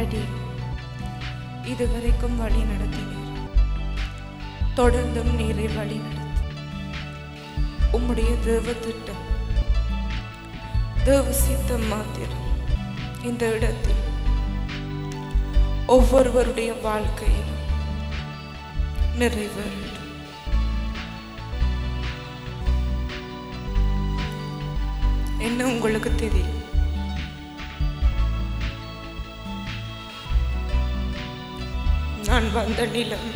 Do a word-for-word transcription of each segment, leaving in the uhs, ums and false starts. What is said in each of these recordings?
Daddy இதுவரைக்கும் வழி நடத்தினீர், தொடர்ந்தும் நீரை வழி நடத்து. உம்முடைய தேவ திட்டம், தேவ சித்தம் மாத்திரம் இந்த இடத்தில் ஒவ்வொருவருடைய வாழ்க்கையில் நிறைவேறும். என்ன உங்களுக்கு தெரியும்? நான் வந்த நிலம்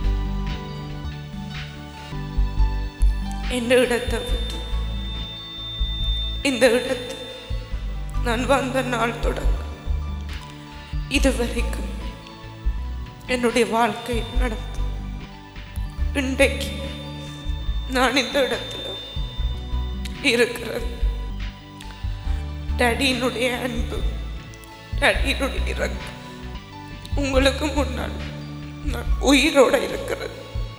இந்த இடத்தை விட்டு இந்த இடத்து நான் வந்த நாள் தொடங்க இதுவரைக்கும் என்னுடைய வாழ்க்கை நடந்து இன்றைக்கு நான் இந்த இடத்துல இருக்கிறேன். டாடியினுடைய அன்பு, டாடியினுடைய இறக்கம், உங்களுக்கு முன்னால் நான் உயிரோட இருக்கிறேன்.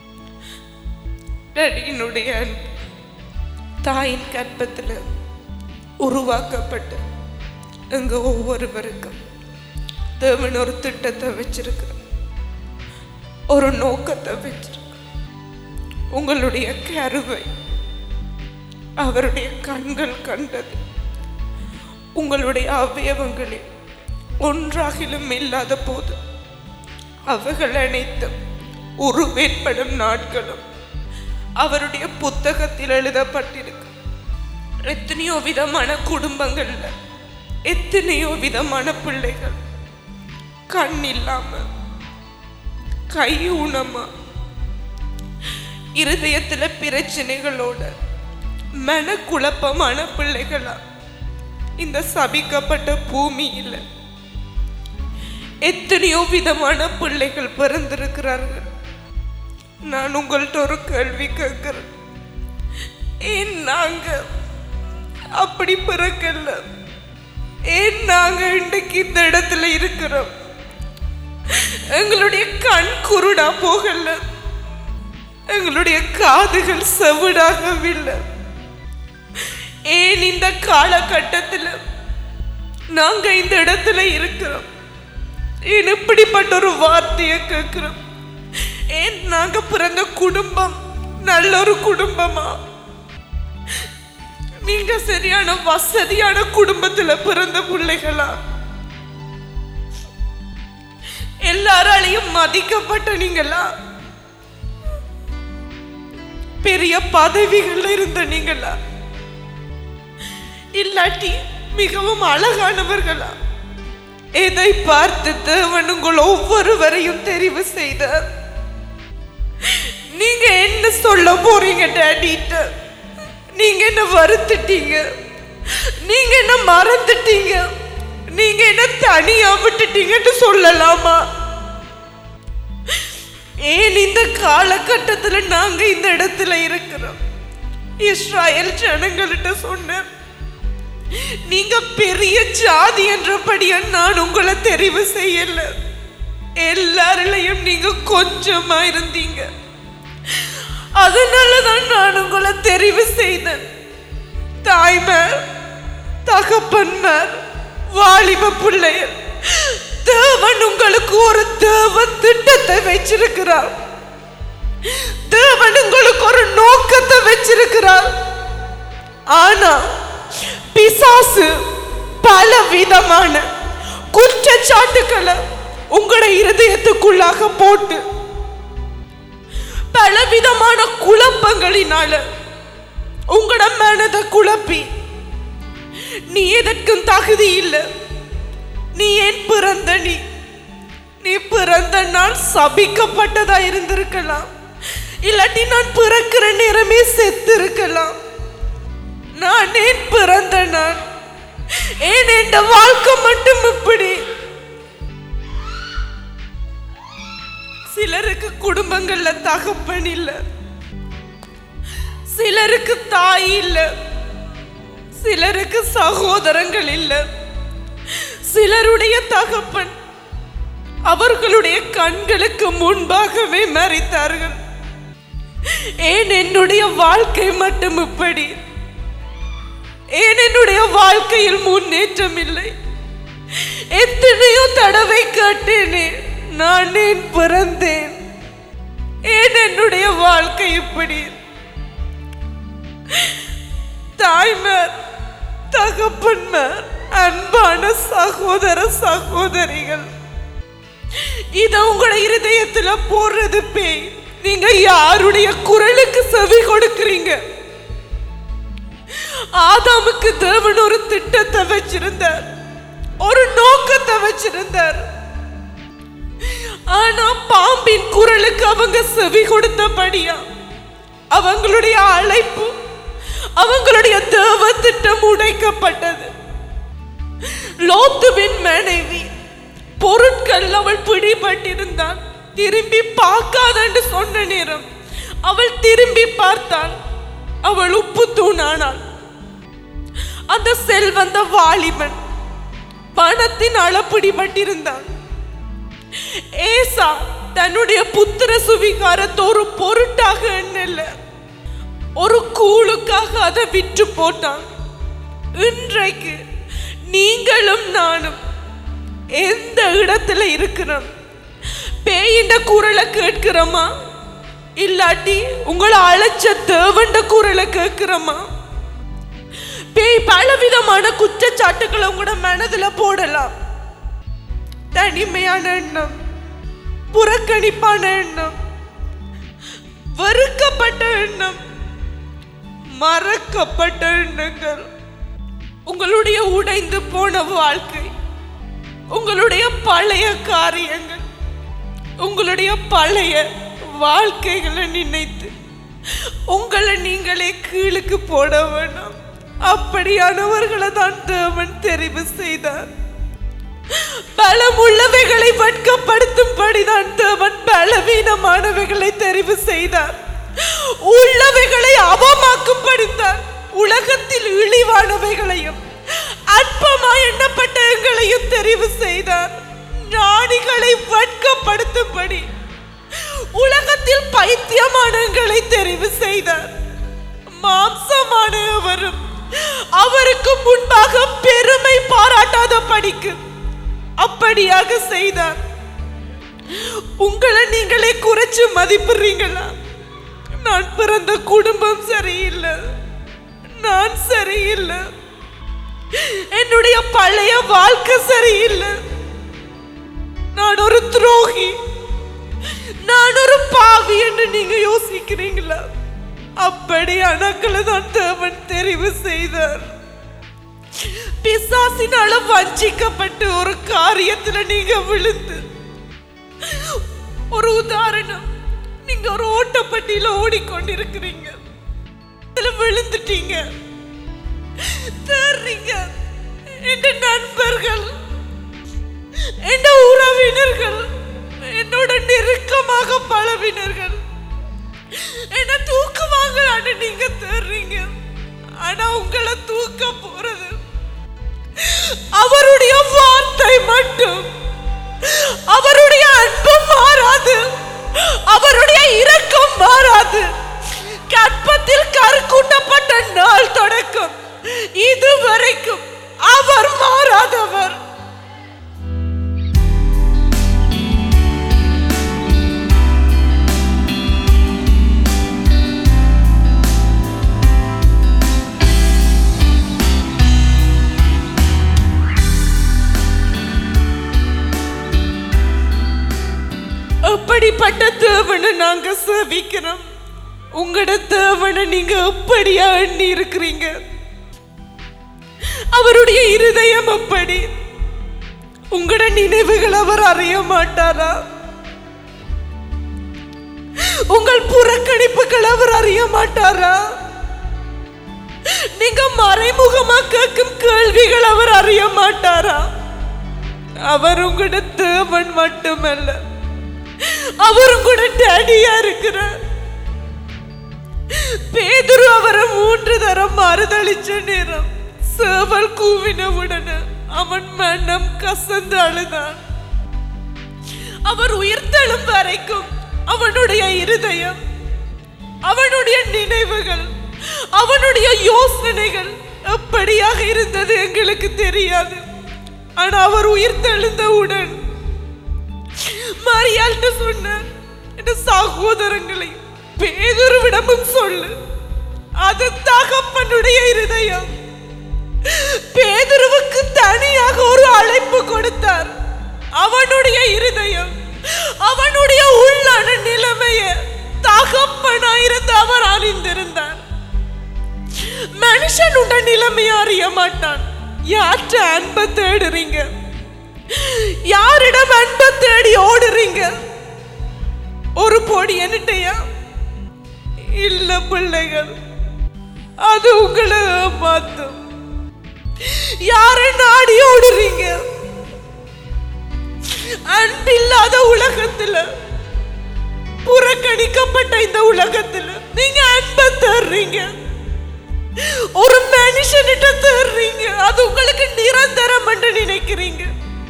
டாடியினுடைய அன்பு தாயின் கற்பத்தில் உருவாக்கப்பட்டு எங்க ஒவ்வொருவருக்கும் தேவன் ஒரு திட்டத்தை வச்சிருக்கிற, ஒரு நோக்கத்தை வச்சிருக்க. உங்களுடைய கருவை அவருடைய கண்கள் கண்டது. உங்களுடைய அவயவங்களில் ஒன்றாகிலும் இல்லாத போது அவைகள் அனைத்தும் உருவேற்படும் நாட்களும் அவருடைய புத்தகத்தில் எழுதப்பட்டிருக்கு. எத்தனையோ விதமான குடும்பங்கள்ல எத்தனையோ விதமான பிள்ளைகள் கண் இல்லாம, கை ஊனமா, இருதயத்துல பிரச்சனைகளோட மன குழப்பமான பிள்ளைகளா இந்த சபிக்கப்பட்ட பூமியில் எத்தனையோ விதமான பிள்ளைகள் பிறந்திருக்கிறார்கள். நான் உங்கள்கிட்ட ஒரு கேள்வி கேட்கிறேன். ஏன் நாங்க அப்படி பிறக்கல? ஏன் நாங்க இன்றைக்கு இந்த இடத்துல இருக்கிறோம்? எங்களுடைய கண் குருடா போகல, எங்களுடைய காதுகள் செவிடாகவில்லை. ஏன் இந்த காலகட்டத்தில் நாங்க இந்த இடத்துல இருக்கிறோம்? ஏன் இப்படிப்பட்ட ஒரு வார்த்தையை கேட்கிறோம்? ஏன் நாங்க பிறந்த குடும்பம் நல்ல ஒரு குடும்பமா? நீங்க சரியான வசதியான குடும்பத்துல பிறந்த பிள்ளைகளா? எல்லாராலையும் மதிக்கப்பட்ட நீங்களா? பெரிய பதவிகள் இருந்த நீங்களா? இல்லாட்டி மிகவும் அழகானவர்களா? எதை பார்த்து தேவன் உங்கள் ஒவ்வொருவரையும் தெரிவு செய்த? நீங்க என்ன சொல்ல போறீங்க டாடிட்ட? நீங்க என்ன வருத்திட்டீங்க? நீங்க என்ன மறந்துட்டீங்க? நீங்க என்ன தனியா விட்டுட்டீங்கன்னு சொல்லலாமா? ஏன் இந்த காலகட்டத்துல நாங்க இந்த இடத்துல இருக்கிறோம்? இஸ்ராயேல் ஜனங்கள்கிட்ட சொன்ன, நீங்க பெரிய ஜாதி என்றபடியா நான் உங்களை தெரிவு செய்யல, எல்லாரிலையும் நீங்க கொஞ்சமா இருந்தீங்க, அதனாலதான் நான் உங்களை தெரிவு செய்தேன். தாய்மார், தகப்பன்மார், வாலிப பிள்ளையர், தேவன் உங்களுக்கு ஒரு தேவ திட்டத்தை வச்சிருக்கிறார். தேவன் உங்களுக்கு ஒரு நோக்கத்தை வச்சிருக்கிறார். ஆனா பிசாசு பல விதமான குற்றச்சாட்டுக்களை உங்களுடைய இருதயத்துக்குள்ளாக போட்டு பல விதமான குழப்பங்களினால உங்களோட மனதை குழப்பி, நீ எதற்கும் தகுதி இல்லை, நீ ஏன் பிறந்த, நீ நீ பிறந்த நாள் சபிக்கப்பட்டதா இருந்திருக்கலாம், இல்லாட்டி நான் பிறக்கிற நேரமே செத்து இருக்கலாம், நான் ஏன் பிறந்த நான், ஏன் என் வாழ்க்கை மட்டும் இப்படி? சிலருக்கு குடும்பங்கள்ல தகப்பன் இல்ல, சிலருக்கு தாய் இல்ல, சிலருக்கு சகோதரங்கள் இல்ல, சிலருடைய தகப்பன் அவர்களுடைய கண்களுக்கு முன்பாகவே மறித்தார்கள். ஏன் என்னுடைய வாழ்க்கை மட்டும் இப்படி? ஏன் என்னுடைய வாழ்க்கையில் முன்னேற்றம் இல்லை? எத்தனையோ தடவை கேட்டேனே, நான் ஏன் பிறந்தேன்? ஏன் என்னுடைய வாழ்க்கை இப்படி? தாய்மார், தகப்பன்மார், அன்பான சகோதர சகோதரிகள், இத உங்களோட இருதயத்துல போடுறது பேய். நீங்க யாருடைய குரலுக்கு செவி கொடுக்கிறீங்க? ஆதாமுக்கு தேவன் ஒரு திட்டத்தை வச்சிருந்தார், ஒரு நோக்கத்தை வச்சிருந்தார். ஆனா பாம்பின் குரலுக்கு அவங்க செவி கொடுத்தபடியா அவங்களுடைய அழைப்பு, அவங்களுடைய தேவ திட்டம் உடைக்கப்பட்டது. லோத்துவின் மனைவி பொருட்கள் அவள் பிடிபட்டிருந்தான். திரும்பி பார்க்காதன்னு சொன்ன நேரம் அவள் திரும்பி பார்த்தாள். அவள் உப்பு தூணானாள். அந்த செல்வந்த வாலிபன் பணத்தின் அளப்பிடிபட்டிருந்தான். ஏசா தன்னுடைய புத்திர சுவிகாரத்தை ஒரு பொருட்டாக எண்ணல, ஒரு கூழுக்காக அதை விற்று போட்டான். இன்றைக்கு நீங்களும் நானும் எந்த இடத்துல இருக்கிறோம்? பேயிண்ட குரலை கேட்கிறோமா, இல்லாட்டி உங்களை அழைச்ச தேவண்ட குரலை கேட்கிறோமா? பேய் பலவிதமான குற்றச்சாட்டுகளை உங்களோட மனதுல போடலாம். தனிமையான எண்ணம், புறக்கணிப்பான எண்ணம், வெறுக்கப்பட்ட எண்ணம், மறக்கப்பட்ட எண்ணங்கள், உங்களுடைய உடைந்து போன வாழ்க்கை, உங்களுடைய பழைய காரியங்கள், உங்களுடைய பழைய வாழ்க்கைகளை நினைத்து உங்களை நீங்களே கீழுக்கு போட வேண்டாம். அப்படியானவர்களை தான் தேவன் தெரிவு செய்தார். பலம் உள்ளவைகளை வெட்கப்படுத்தும்படிதான் தேவன் பலவீனமானவைகளை தெரிவு செய்தார். உள்ளவைகளை அவமாக்கும்படித்தான் உலகத்தில் இழிவானவைகளையும் அற்பமாய் எண்ணப்பட்ட எங்களையும் தெரிவு செய்தார். ஞானிகளை வெட்கப்படுத்தும்படி உலகத்தில் பைத்தியமானங்களை தெரிவு செய்தார். மாம்சமானவரும் அவருக்கு முன்பாக பெருமை பாராட்டாத படிக்கு அப்படியாக செய்தார். உங்களை நீங்களே குறைச்சு மதிப்பிடுறீங்களா? நான் பிறந்த குடும்பம் சரியில்லை, நான் சரியில்லை, என்னுடைய பழைய வாழ்க்கை சரியில்லை, நான் ஒரு துரோகி, நான் ஒரு பாவி என்று நீங்க யோசிக்கிறீங்களா? அப்படி அணக்களை தான் தேவன் தெரிவு செய்தார். பிசாசினால வஞ்சிக்கப்பட்டு ஒரு காரியத்துல நீங்க விழுந்து, ஒரு உதாரணம், நீங்க ஒரு ஓட்டப்பட்டியில ஓடிக்கொண்டிருக்கிறீங்க, விழுந்துட்டீங்க, தேர்றீங்க. என் நண்பர்கள், என் உறவினர்கள், என்னோட நெருக்கமாக பழவினர்கள் என்ன தூக்குவாங்களான்னு நீங்க தேர்றீங்க. ஆனா உங்களை தூக்க போறது அவருடைய வார்த்தை மட்டும். அவருடைய அன்பு மாறாது, அவருடைய இரக்கம் மாறாது. கற்பத்தில் கருக்கூட்டப்பட்ட நாள் தொடக்கம் இதுவரைக்கும் அவர் மாறாதவர். அப்படிப்பட்ட தேவனை நாங்க சேவிக்கிறோம். உங்களோட தேவனை நீங்க எப்படியா எண்ணி இருக்கிறீங்க? அவருடைய இருதயம் அப்படி. உங்களோட நினைவுகள் அவர் அறிய மாட்டாரா? உங்கள் புறக்கணிப்புகள் அவர் அறிய மாட்டாரா? நீங்க மறைமுகமா கேட்கும் கேள்விகள் அவர் அறிய மாட்டாரா? அவர் உங்களோட தேவன் மட்டுமல்ல, அவரும் கூட டேடியா இருக்கிறார். பேதுரு அவரை மூன்று தரம் மறுதளிச்ச நேரம் சேவல் கூவினவுடனே அவன் மனம் கசந்து அழுதான். அவர் உயிர்த்தெழும் வரைக்கும் அவனுடைய இருதயம், அவனுடைய நினைவுகள், அவனுடைய யோசனைகள் எப்படியாக இருந்தது எங்களுக்கு தெரியாது. ஆனா அவர் உயிர் தெழுந்தவுடன் மரியாள்கிட்ட சொன்னார், என் சகோதரங்களை பேதுருவிடமும் சொல்லு. அது தகப்பனுடைய இருதயம். பேதுருவுக்கு தனியாக ஒரு அழைப்பு கொடுத்தார். அவனுடைய இருதயம், அவனுடைய உள்ளான நிலைமைய தகப்பனாயிருந்து அவர் அறிந்திருந்தார். மனுஷனுடைய நிலைமையை அறிய மாட்டான். யார்கிட்ட அன்பை தேடுறீங்க? யாரிடம் அன்பை தேடி ஓடுறீங்க? ஒரு பொடி என்னட்டையா இல்ல பிள்ளைகள், அது உங்களை மாத்தும். யார நாடி ஓடுறீங்க? அன்பில்லாத உலகத்துல, புறக்கணிக்கப்பட்ட இந்த உலகத்துல நீங்க அன்பை தேடுறீங்க. ஒரு மனுஷனிட்ட தேடுறீங்க. அது உங்களுக்கு நிரந்தரம் என்று நினைக்கிறீங்க.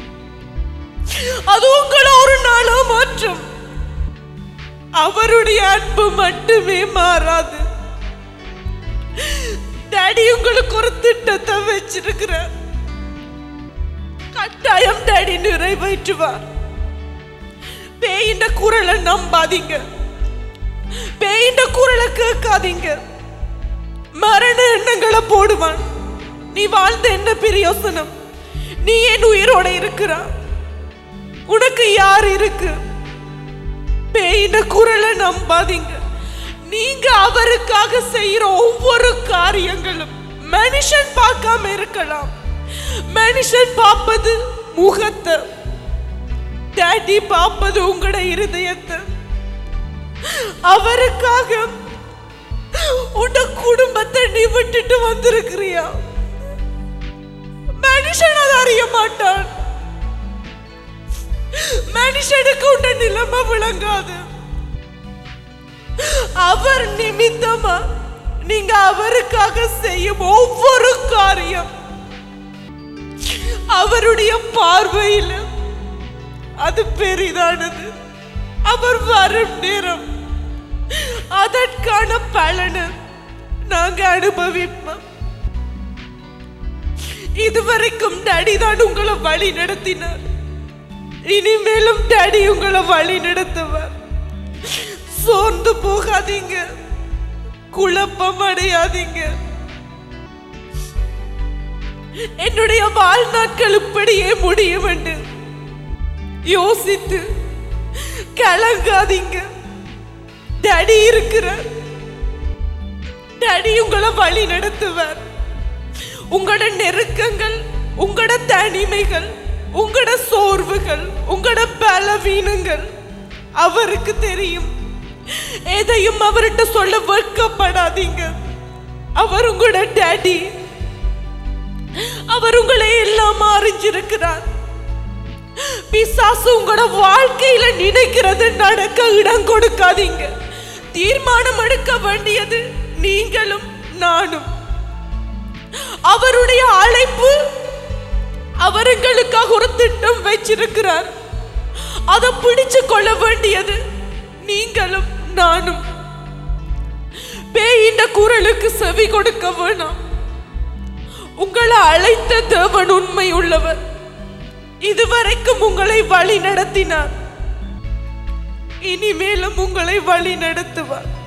அது உங்களை ஒரு நாளா மாற்றும். அவருடைய அன்பு மட்டுமே மாறாது. டாடி உங்களுக்கு ஒரு திட்டத்தை வச்சிருக்கிறார். கட்டாயம் டாடி நிறைவேற்றுவார். பேயின்ற குரலை நம்பாதீங்க. பேயின்ற குரலை கேட்காதீங்க. மரண எண்ணங்களை போடுவான். நீ வாழ்ந்த என்ன பிரயோசனம்? நீ ஏன் உயிரோட இருக்கிறா? உனக்கு யார் இருக்கு? பேயின குரலை நம்பாதீங்க. நீங்க அவருக்காக செய்யற ஒவ்வொரு காரியங்களும் மனுஷன் பார்க்காம இருக்கலாம். மனுஷன் பார்ப்பது முகத்தை, டாடி பார்ப்பது உங்களோட இருதயத்தை. அவருக்காக உன் குடும்பத்தை நீ விட்டுட்டு வந்திருக்கிறியா? மனுஷன் அதை அறிய மாட்டான். மனுஷனுக்கு உண்ட நிலைமை விளங்காது. அவர் நிமித்தமா நீங்க அவருக்காக செய்யும் ஒவ்வொரு காரியம் அவருடைய பார்வையில் அது பெரிதானது. அவர் வரும் நேரம் அதற்கான பலனை நாங்க அனுபவிப்போம். இதுவரைக்கும் டாடி தான் உங்களை வழி நடத்தினார். இனிமேலும் டாடி உங்களை வழி நடத்துவார். சோர்ந்து போகாதீங்க, குழப்பம் அடையாதீங்க. என்னுடைய வாழ்நாட்கள் இப்படியே முடியும் என்று யோசித்து கலங்காதீங்க. டாடி இருக்கிறார். டாடி உங்களை வழி நடத்துவார். உங்களோட நெருக்கங்கள், உங்களோட தனிமைகள், உங்களோட சோர்வுகள், உங்களோட பலவீனங்கள் அவருக்கு தெரியும். எதையும் அவர்கிட்ட சொல்ல வெட்கப்படாதீங்க. அவர் உங்களோட டாடி. அவர் உங்களை எல்லாம் அறிஞ்சிருக்கிறார். பிசாசு உங்களோட வாழ்க்கையில நினைக்கிறது நடக்க இடம் கொடுக்காதீங்க. தீர்மானம் எடுக்க வேண்டியது நீங்களும் நானும். அவருடைய அழைப்பு, அவர் எங்களுக்காக ஒரு திட்டம் வச்சிருக்கிறார். அதை பிடிச்சு கொள்ள வேண்டியது நீங்களும் நானும். பேயின்ற குரலுக்கு செவி கொடுக்க வேணாம். உங்களை அழைத்த தேவன் உண்மை உள்ளவர். இதுவரைக்கும் உங்களை வழி நடத்தினார். இனிமேலும் உங்களை வழி நடத்துவார்.